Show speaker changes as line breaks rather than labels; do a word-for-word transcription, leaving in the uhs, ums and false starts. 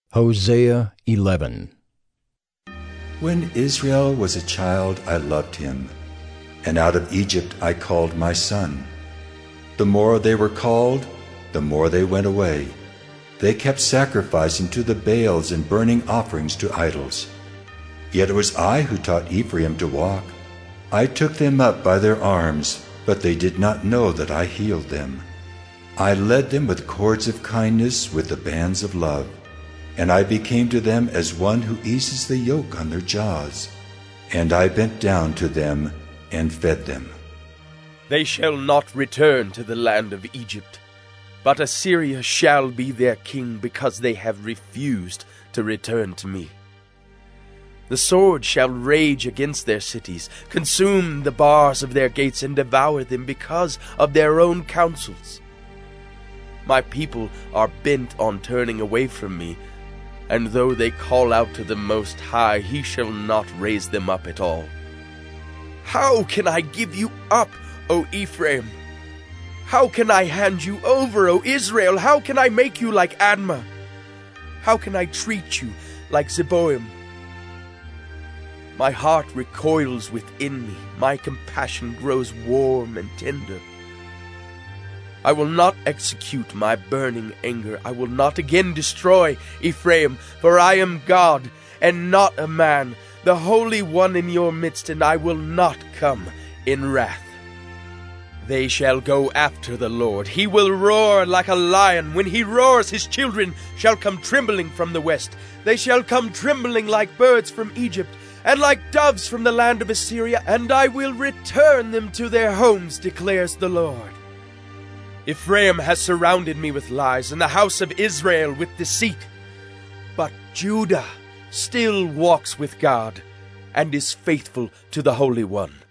Hosea eleven.
When Israel was a child, I loved him, and out of Egypt I called my son. The more they were called, the more they went away. They kept sacrificing to the Baals and burning offerings to idols. Yet it was I who taught Ephraim to walk. I took them up by their arms, but they did not know that I healed them. I led them with cords of kindness, with the bands of love. And I became to them as one who eases the yoke on their jaws. And I bent down to them and fed them.
They shall not return to the land of Egypt, but Assyria shall be their king, because they have refused to return to me. The sword shall rage against their cities, consume the bars of their gates, and devour them because of their own counsels. My people are bent on turning away from me, and though they call out to the Most High, he shall not raise them up at all. How can I give you up, O Ephraim? How can I hand you over, O Israel? How can I make you like Admah? How can I treat you like Zeboim? My heart recoils within me. My compassion grows warm and tender. I will not execute my burning anger. I will not again destroy Ephraim, for I am God and not a man, the Holy One in your midst, and I will not come in wrath. They shall go after the Lord. He will roar like a lion. When he roars, his children shall come trembling from the west. They shall come trembling like birds from Egypt, and like doves from the land of Assyria, and I will return them to their homes, declares the Lord. Ephraim has surrounded me with lies, and the house of Israel with deceit. But Judah still walks with God, and is faithful to the Holy One.